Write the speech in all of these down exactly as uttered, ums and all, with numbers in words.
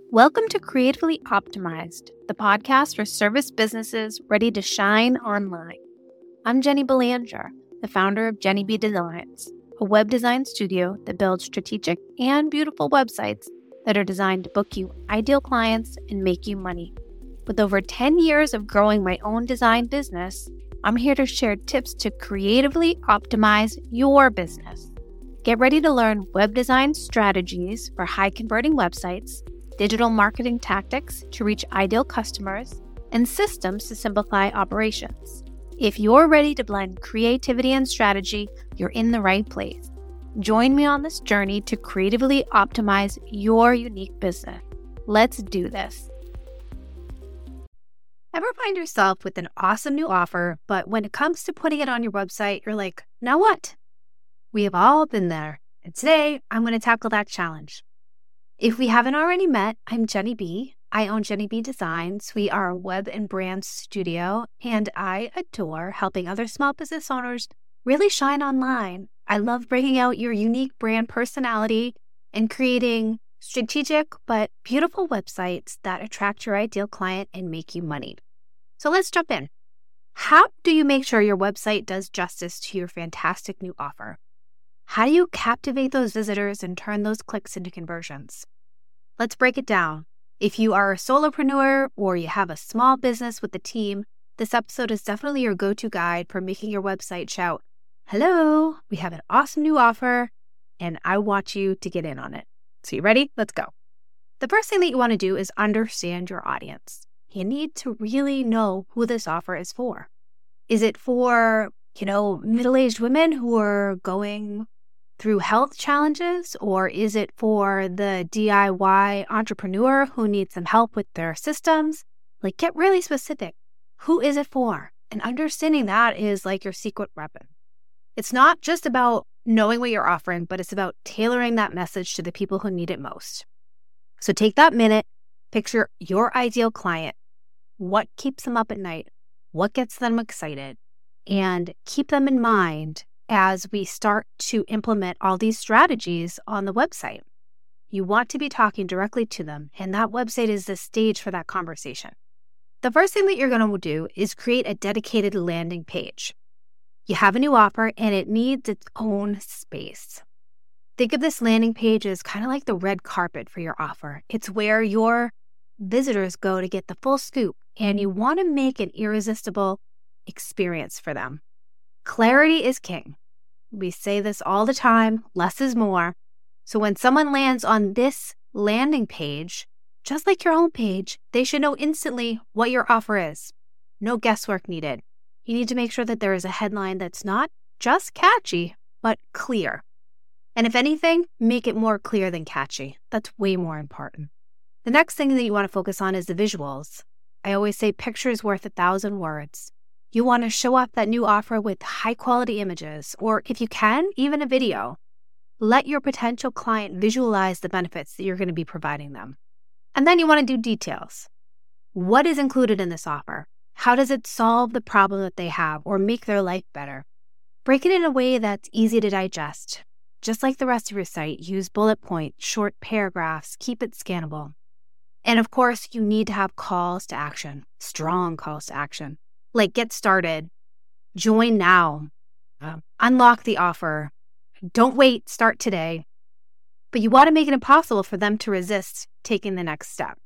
Welcome to Creatively Optimized, the podcast for service businesses ready to shine online. I'm Jenny Belanger, the founder of Jenny B Designs, a web design studio that builds strategic and beautiful websites that are designed to book you ideal clients and make you money. With over ten years of growing my own design business, I'm here to share tips to creatively optimize your business. Get ready to learn web design strategies for high-converting websites, digital marketing tactics to reach ideal customers, and systems to simplify operations. If you're ready to blend creativity and strategy, you're in the right place. Join me on this journey to creatively optimize your unique business. Let's do this. Ever find yourself with an awesome new offer, but when it comes to putting it on your website, you're like, now what? We have all been there, and today I'm going to tackle that challenge. If we haven't already met, I'm Jenny B. I own Jenny B Designs. We are a web and brand studio, and I adore helping other small business owners really shine online. I love bringing out your unique brand personality and creating strategic but beautiful websites that attract your ideal client and make you money. So let's jump in. How do you make sure your website does justice to your fantastic new offer? How do you captivate those visitors and turn those clicks into conversions? Let's break it down. If you are a solopreneur or you have a small business with a team, this episode is definitely your go-to guide for making your website shout, "Hello, we have an awesome new offer, and I want you to get in on it." So you ready? Let's go. The first thing that you want to do is understand your audience. You need to really know who this offer is for. Is it for, you know, middle-aged women who are going through health challenges, or is it for the D I Y entrepreneur who needs some help with their systems? Like, get really specific. Who is it for? And understanding that is like your secret weapon. It's not just about knowing what you're offering, but it's about tailoring that message to the people who need it most. So take that minute, picture your ideal client. What keeps them up at night? What gets them excited? And keep them in mind as we start to implement all these strategies on the website. You want to be talking directly to them, and that website is the stage for that conversation. The first thing that you're going to do is create a dedicated landing page. You have a new offer, and it needs its own space. Think of this landing page as kind of like the red carpet for your offer. It's where your visitors go to get the full scoop, and you want to make an irresistible experience for them. Clarity is king. We say this all the time, less is more. So when someone lands on this landing page, just like your home page, they should know instantly what your offer is. No guesswork needed. You need to make sure that there is a headline that's not just catchy, but clear. And if anything, make it more clear than catchy. That's way more important. The next thing that you want to focus on is the visuals. I always say pictures worth a thousand words. You want to show off that new offer with high quality images, or if you can, even a video. Let your potential client visualize the benefits that you're going to be providing them. And then you want to do details. What is included in this offer? How does it solve the problem that they have or make their life better? Break it in a way that's easy to digest. Just like the rest of your site, use bullet points, short paragraphs, keep it scannable. And of course, you need to have calls to action, strong calls to action. Like get started, join now, uh, unlock the offer, don't wait, start today. But you want to make it impossible for them to resist taking the next step.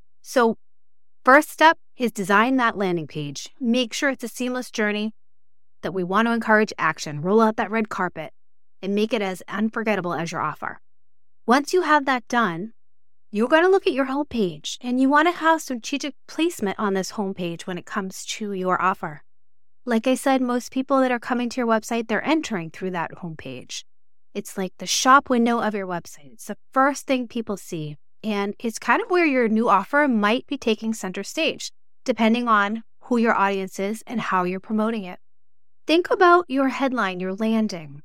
So first step is design that landing page. Make sure it's a seamless journey, that we want to encourage action. Roll out that red carpet and make it as unforgettable as your offer. Once you have that done, you're going to look at your homepage, and you want to have strategic placement on this homepage when it comes to your offer. Like I said, most people that are coming to your website, they're entering through that homepage. It's like the shop window of your website. It's the first thing people see, and it's kind of where your new offer might be taking center stage, depending on who your audience is and how you're promoting it. Think about your headline, your landing.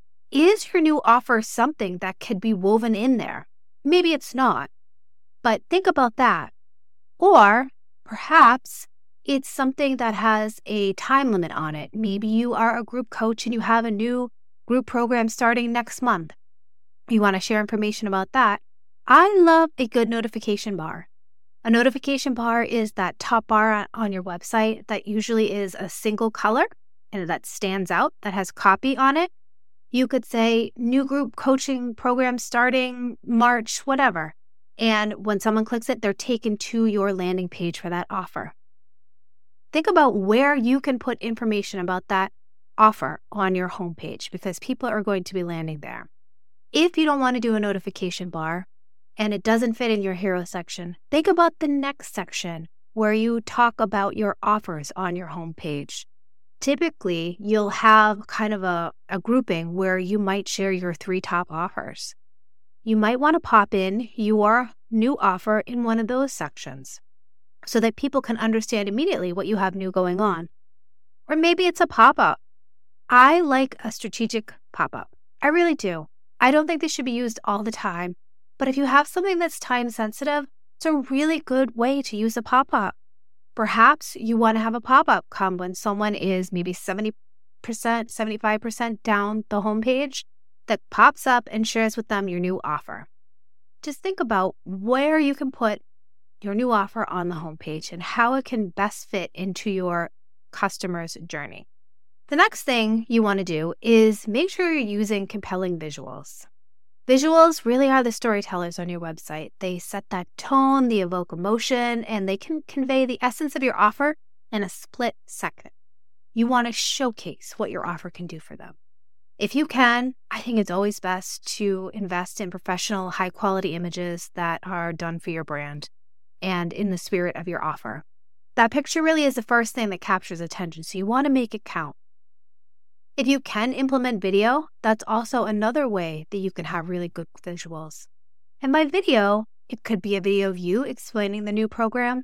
Is your new offer something that could be woven in there? Maybe it's not, but think about that. Or perhaps it's something that has a time limit on it. Maybe you are a group coach and you have a new group program starting next month. You want to share information about that. I love a good notification bar. A notification bar is that top bar on your website that usually is a single color and that stands out, that has copy on it. You could say new group coaching program starting March, whatever. And when someone clicks it, they're taken to your landing page for that offer. Think about where you can put information about that offer on your homepage because people are going to be landing there. If you don't want to do a notification bar and it doesn't fit in your hero section, think about the next section where you talk about your offers on your homepage. Typically, you'll have kind of a, a grouping where you might share your three top offers. You might want to pop in your new offer in one of those sections so that people can understand immediately what you have new going on. Or maybe it's a pop-up. I like a strategic pop-up. I really do. I don't think they should be used all the time, but if you have something that's time sensitive, it's a really good way to use a pop-up. Perhaps you want to have a pop-up come when someone is maybe seventy percent, seventy-five percent down the homepage that pops up and shares with them your new offer. Just think about where you can put your new offer on the homepage and how it can best fit into your customer's journey. The next thing you want to do is make sure you're using compelling visuals. Visuals really are the storytellers on your website. They set that tone, they evoke emotion, and they can convey the essence of your offer in a split second. You want to showcase what your offer can do for them. If you can, I think it's always best to invest in professional, high-quality images that are done for your brand and in the spirit of your offer. That picture really is the first thing that captures attention, so you want to make it count. If you can implement video, that's also another way that you can have really good visuals. And by video, it could be a video of you explaining the new program,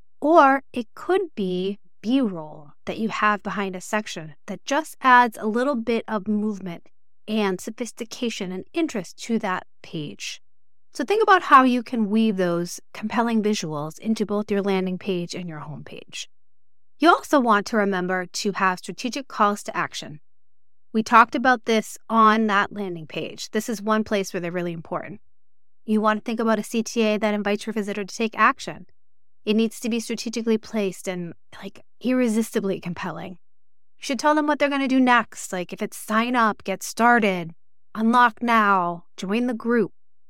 or it could be B-roll that you have behind a section that just adds a little bit of movement and sophistication and interest to that page. So think about how you can weave those compelling visuals into both your landing page and your homepage. You also want to remember to have strategic calls to action. We talked about this on that landing page. This is one place where they're really important. You want to think about a C T A that invites your visitor to take action. It needs to be strategically placed and like irresistibly compelling. You should tell them what they're going to do next. Like if it's sign up, get started, unlock now, join the group.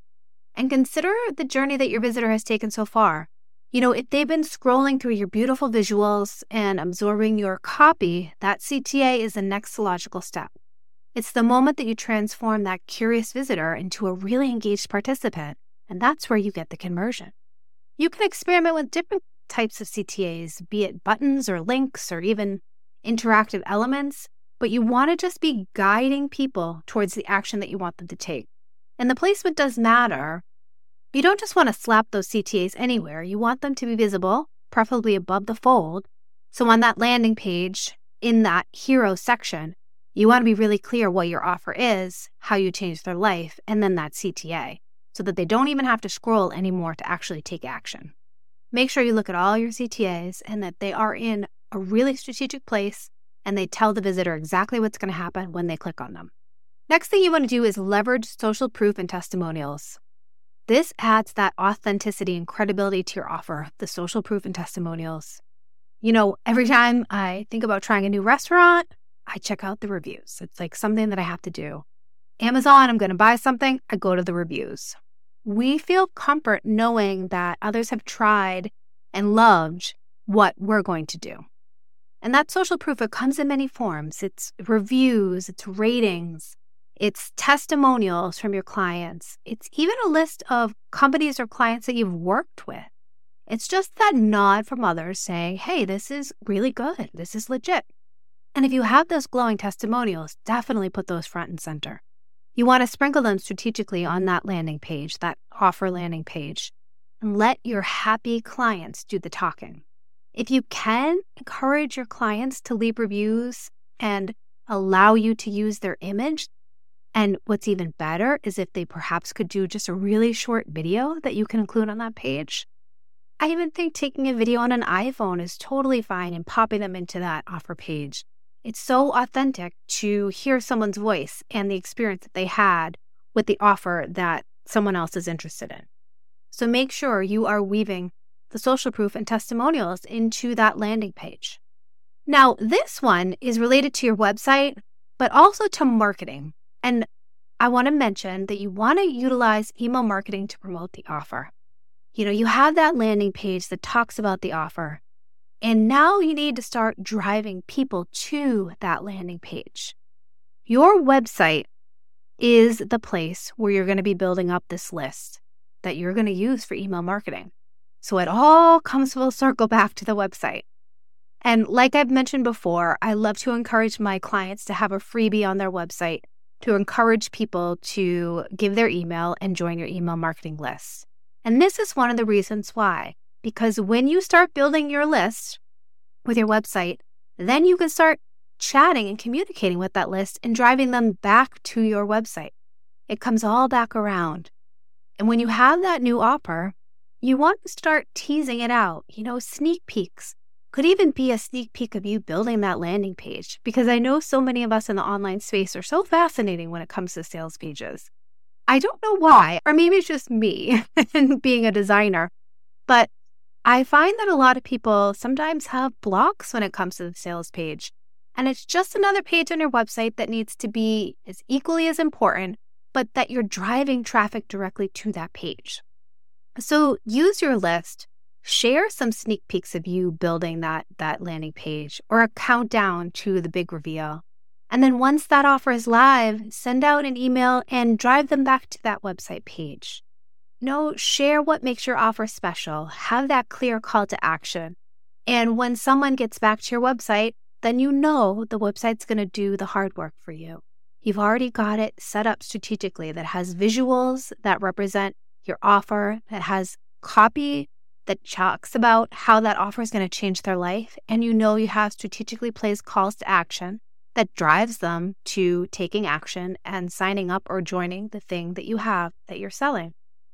And consider the journey that your visitor has taken so far. You know, if they've been scrolling through your beautiful visuals and absorbing your copy, that C T A is the next logical step. It's the moment that you transform that curious visitor into a really engaged participant, and that's where you get the conversion. You can experiment with different types of C T As, be it buttons or links or even interactive elements, but you want to just be guiding people towards the action that you want them to take. And the placement does matter. You don't just want to slap those C T As anywhere. You want them to be visible, preferably above the fold. So on that landing page, in that hero section, you want to be really clear what your offer is, how you change their life, and then that C T A, so that they don't even have to scroll anymore to actually take action. Make sure you look at all your C T As and that they are in a really strategic place and they tell the visitor exactly what's going to happen when they click on them. Next thing you want to do is leverage social proof and testimonials. This adds that authenticity and credibility to your offer, the social proof and testimonials. You know, every time I think about trying a new restaurant, I check out the reviews. It's like something that I have to do. Amazon, I'm going to buy something, I go to the reviews. We feel comfort knowing that others have tried and loved what we're going to do. And that social proof, it comes in many forms. It's reviews, it's ratings, it's testimonials from your clients. It's even a list of companies or clients that you've worked with. It's just that nod from others saying, hey, this is really good. This is legit. And if you have those glowing testimonials, definitely put those front and center. You want to sprinkle them strategically on that landing page, that offer landing page, and let your happy clients do the talking. If you can, encourage your clients to leave reviews and allow you to use their image. And what's even better is if they perhaps could do just a really short video that you can include on that page. I even think taking a video on an iPhone is totally fine and popping them into that offer page. It's so authentic to hear someone's voice and the experience that they had with the offer that someone else is interested in. So make sure you are weaving the social proof and testimonials into that landing page. Now, this one is related to your website, but also to marketing. And I want to mention that you want to utilize email marketing to promote the offer. You know, you have that landing page that talks about the offer, and now you need to start driving people to that landing page. Your website is the place where you're going to be building up this list that you're going to use for email marketing. So it all comes full circle back to the website. And like I've mentioned before, I love to encourage my clients to have a freebie on their website to encourage people to give their email and join your email marketing list. And this is one of the reasons why, because when you start building your list with your website, then you can start chatting and communicating with that list and driving them back to your website. It comes all back around. And when you have that new offer, you want to start teasing it out, you know, sneak peeks. Could even be a sneak peek of you building that landing page, because I know so many of us in the online space are so fascinating when it comes to sales pages. I don't know why, or maybe it's just me and being a designer, but I find that a lot of people sometimes have blocks when it comes to the sales page. And it's just another page on your website that needs to be as equally as important, but that you're driving traffic directly to that page. So use your list. Share some sneak peeks of you building that, that landing page or a countdown to the big reveal. And then once that offer is live, send out an email and drive them back to that website page. No, share what makes your offer special. Have that clear call to action. And when someone gets back to your website, then you know the website's going to do the hard work for you. You've already got it set up strategically that has visuals that represent your offer, that has copy that talks about how that offer is going to change their life, and you know you have strategically placed calls to action that drives them to taking action and signing up or joining the thing that you have that you're selling.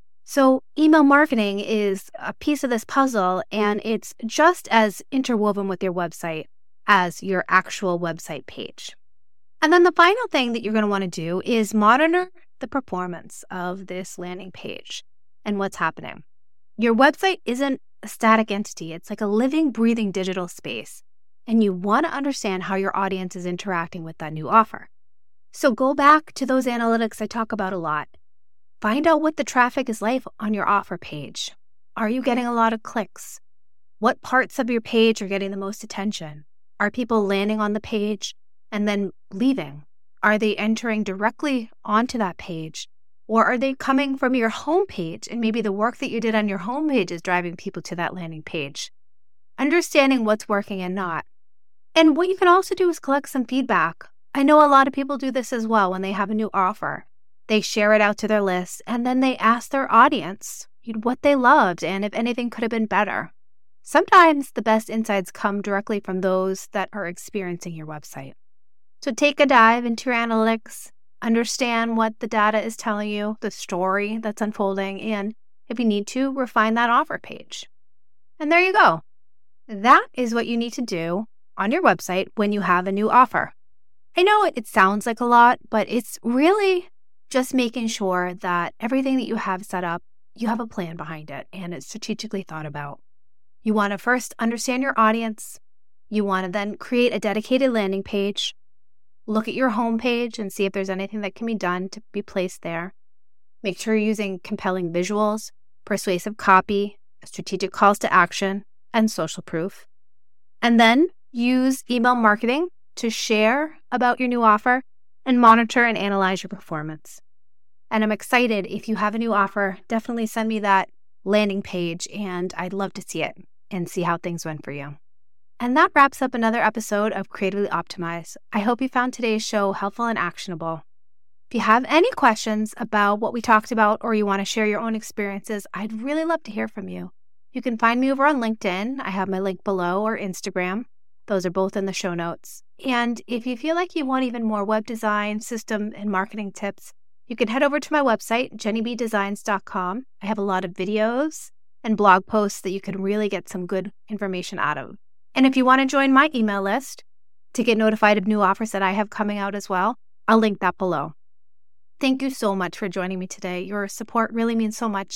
So email marketing is a piece of this puzzle, and it's just as interwoven with your website as your actual website page. And then the final thing that you're going to want to do is monitor the performance of this landing page and what's happening. Your website isn't a static entity. It's like a living, breathing digital space. And you want to understand how your audience is interacting with that new offer. So go back to those analytics I talk about a lot. Find out what the traffic is like on your offer page. Are you getting a lot of clicks? What parts of your page are getting the most attention? Are people landing on the page and then leaving? Are they entering directly onto that page? Or are they coming from your homepage and maybe the work that you did on your homepage is driving people to that landing page? Understanding what's working and not. And what you can also do is collect some feedback. I know a lot of people do this as well when they have a new offer. They share it out to their list and then they ask their audience what they loved and if anything could have been better. Sometimes the best insights come directly from those that are experiencing your website. So take a dive into your analytics. Understand what the data is telling you, the story that's unfolding, and if you need to, refine that offer page. And there you go. That is what you need to do on your website when you have a new offer. I know it, it sounds like a lot, but it's really just making sure that everything that you have set up, you have a plan behind it and it's strategically thought about. You want to first understand your audience. You want to then create a dedicated landing page. Look at your homepage and see if there's anything that can be done to be placed there. Make sure you're using compelling visuals, persuasive copy, strategic calls to action, and social proof. And then use email marketing to share about your new offer and monitor and analyze your performance. And I'm excited if you have a new offer, definitely send me that landing page and I'd love to see it and see how things went for you. And that wraps up another episode of Creatively Optimized. I hope you found today's show helpful and actionable. If you have any questions about what we talked about or you want to share your own experiences, I'd really love to hear from you. You can find me over on LinkedIn. I have my link below, or Instagram. Those are both in the show notes. And if you feel like you want even more web design, system, and marketing tips, you can head over to my website, jenny b designs dot com. I have a lot of videos and blog posts that you can really get some good information out of. And if you want to join my email list to get notified of new offers that I have coming out as well, I'll link that below. Thank you so much for joining me today. Your support really means so much,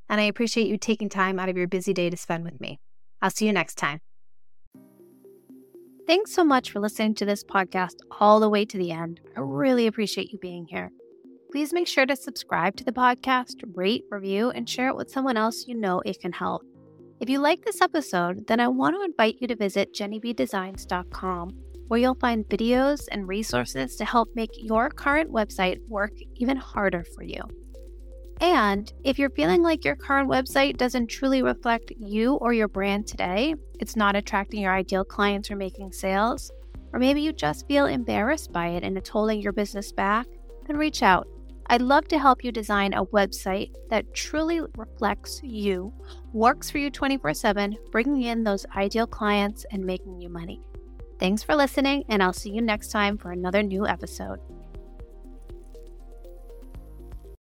and I appreciate you taking time out of your busy day to spend with me. I'll see you next time. Thanks so much for listening to this podcast all the way to the end. I really appreciate you being here. Please make sure to subscribe to the podcast, rate, review, and share it with someone else you know it can help. If you like this episode, then I want to invite you to visit jenny b designs dot com, where you'll find videos and resources to help make your current website work even harder for you. And if you're feeling like your current website doesn't truly reflect you or your brand today, it's not attracting your ideal clients or making sales, or maybe you just feel embarrassed by it and it's holding your business back, then reach out. I'd love to help you design a website that truly reflects you, works for you twenty-four seven, bringing in those ideal clients and making you money. Thanks for listening, and I'll see you next time for another new episode.